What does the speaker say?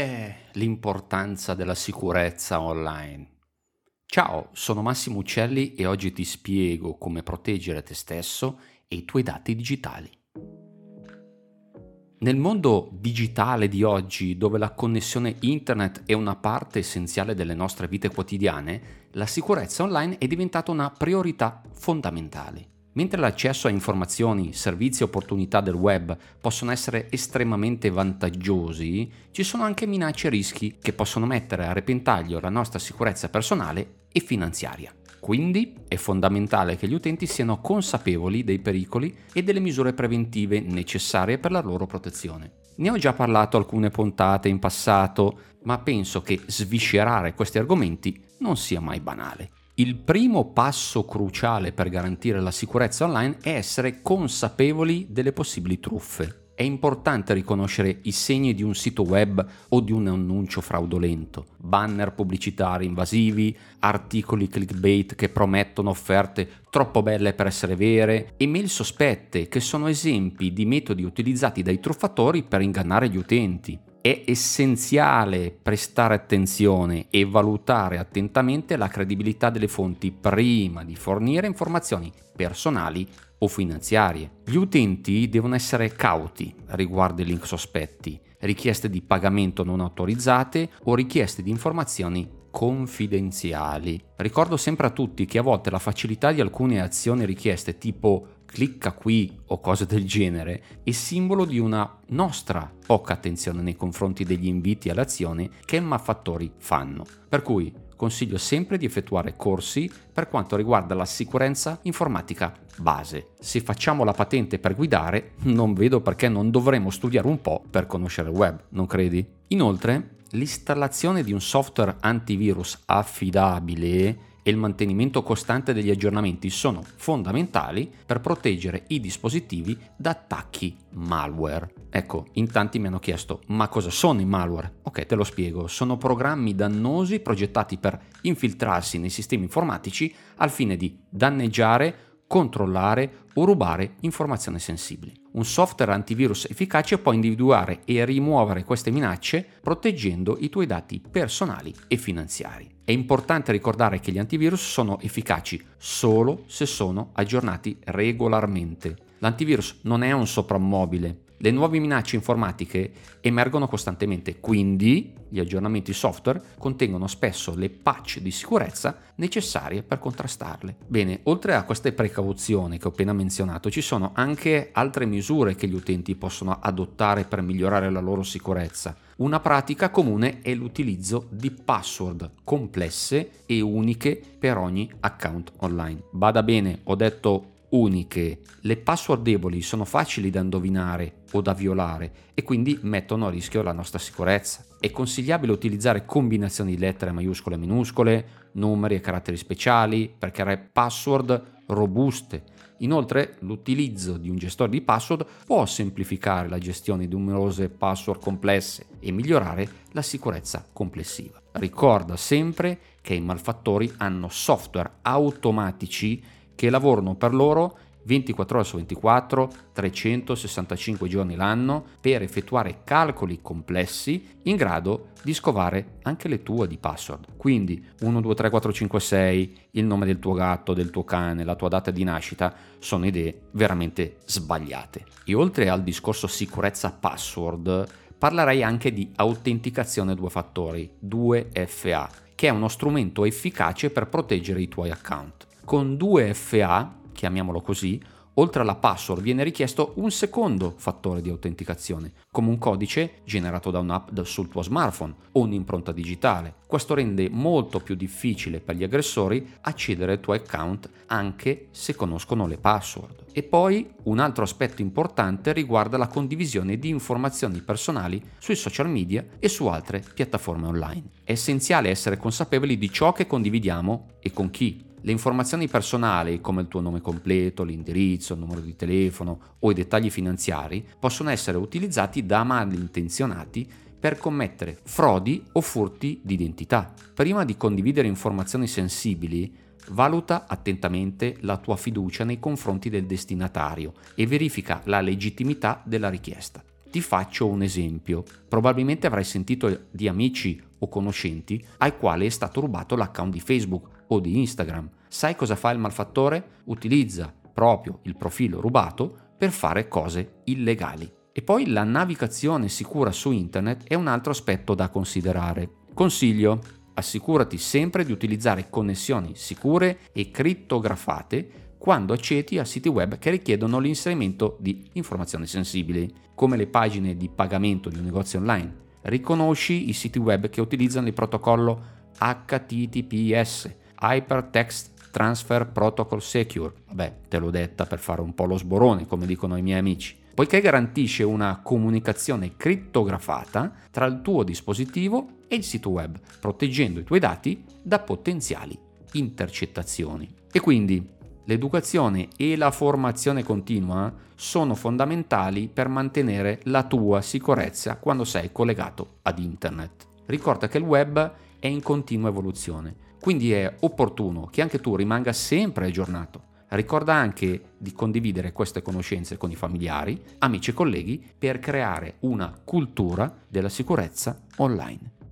è l'importanza della sicurezza online? Ciao, sono Massimo Uccelli e oggi ti spiego come proteggere te stesso e i tuoi dati digitali. Nel mondo digitale di oggi, dove la connessione internet è una parte essenziale delle nostre vite quotidiane, la sicurezza online è diventata una priorità fondamentale. Mentre l'accesso a informazioni, servizi e opportunità del web possono essere estremamente vantaggiosi, ci sono anche minacce e rischi che possono mettere a repentaglio la nostra sicurezza personale e finanziaria. Quindi è fondamentale che gli utenti siano consapevoli dei pericoli e delle misure preventive necessarie per la loro protezione. Ne ho già parlato alcune puntate in passato, ma penso che sviscerare questi argomenti non sia mai banale. Il primo passo cruciale per garantire la sicurezza online è essere consapevoli delle possibili truffe. È importante riconoscere i segni di un sito web o di un annuncio fraudolento, banner pubblicitari invasivi, articoli clickbait che promettono offerte troppo belle per essere vere, email sospette che sono esempi di metodi utilizzati dai truffatori per ingannare gli utenti. È essenziale prestare attenzione e valutare attentamente la credibilità delle fonti prima di fornire informazioni personali o finanziarie. Gli utenti devono essere cauti riguardo ai link sospetti, richieste di pagamento non autorizzate o richieste di informazioni confidenziali. Ricordo sempre a tutti che a volte la facilità di alcune azioni richieste, tipo clicca qui o cose del genere, è simbolo di una nostra poca attenzione nei confronti degli inviti all'azione che i malfattori fanno. Per cui consiglio sempre di effettuare corsi per quanto riguarda la sicurezza informatica base. Se facciamo la patente per guidare, non vedo perché non dovremmo studiare un po' per conoscere il web, non credi? Inoltre, l'installazione di un software antivirus affidabile e il mantenimento costante degli aggiornamenti sono fondamentali per proteggere i dispositivi da attacchi malware. Ecco, in tanti mi hanno chiesto: ma cosa sono i malware? Ok, te lo spiego. Sono programmi dannosi progettati per infiltrarsi nei sistemi informatici al fine di danneggiare, controllare o rubare informazioni sensibili. Un software antivirus efficace può individuare e rimuovere queste minacce proteggendo i tuoi dati personali e finanziari. È importante ricordare che gli antivirus sono efficaci solo se sono aggiornati regolarmente. L'antivirus non è un soprammobile. Le nuove minacce informatiche emergono costantemente, quindi gli aggiornamenti software contengono spesso le patch di sicurezza necessarie per contrastarle. Bene, oltre a queste precauzioni che ho appena menzionato, ci sono anche altre misure che gli utenti possono adottare per migliorare la loro sicurezza. Una pratica comune è l'utilizzo di password complesse e uniche per ogni account online. Bada bene, ho detto uniche. Le password deboli sono facili da indovinare o da violare e quindi mettono a rischio la nostra sicurezza. È consigliabile utilizzare combinazioni di lettere maiuscole e minuscole, numeri e caratteri speciali per creare password robuste. Inoltre, l'utilizzo di un gestore di password può semplificare la gestione di numerose password complesse e migliorare la sicurezza complessiva. Ricorda sempre che i malfattori hanno software automatici che lavorano per loro 24 ore su 24, 365 giorni l'anno per effettuare calcoli complessi in grado di scovare anche le tue di password. Quindi 1, 2, 3, 4, 5, 6, il nome del tuo gatto, del tuo cane, la tua data di nascita sono idee veramente sbagliate. E oltre al discorso sicurezza password, parlerei anche di autenticazione a due fattori, 2FA, che è uno strumento efficace per proteggere i tuoi account. Con 2FA, chiamiamolo così, oltre alla password viene richiesto un secondo fattore di autenticazione, come un codice generato da un'app sul tuo smartphone o un'impronta digitale. Questo rende molto più difficile per gli aggressori accedere ai tuoi account anche se conoscono le password. E poi un altro aspetto importante riguarda la condivisione di informazioni personali sui social media e su altre piattaforme online. È essenziale essere consapevoli di ciò che condividiamo e con chi. Le informazioni personali, come il tuo nome completo, l'indirizzo, il numero di telefono o i dettagli finanziari, possono essere utilizzati da malintenzionati per commettere frodi o furti di identità. Prima di condividere informazioni sensibili, valuta attentamente la tua fiducia nei confronti del destinatario e verifica la legittimità della richiesta. Ti faccio un esempio. Probabilmente avrai sentito di amici o conoscenti ai quali è stato rubato l'account di Facebook o di Instagram. Sai cosa fa il malfattore? Utilizza proprio il profilo rubato per fare cose illegali. E poi la navigazione sicura su internet è un altro aspetto da considerare. Consiglio: assicurati sempre di utilizzare connessioni sicure e crittografate quando accedi a siti web che richiedono l'inserimento di informazioni sensibili, come le pagine di pagamento di un negozio online. Riconosci i siti web che utilizzano il protocollo HTTPS, Hypertext Transfer Protocol Secure. Vabbè, te l'ho detta per fare un po' lo sborone, come dicono i miei amici. Poiché garantisce una comunicazione crittografata tra il tuo dispositivo e il sito web, proteggendo i tuoi dati da potenziali intercettazioni. E quindi l'educazione e la formazione continua sono fondamentali per mantenere la tua sicurezza quando sei collegato ad internet. Ricorda che il web è in continua evoluzione, quindi è opportuno che anche tu rimanga sempre aggiornato. Ricorda anche di condividere queste conoscenze con i familiari, amici e colleghi per creare una cultura della sicurezza online.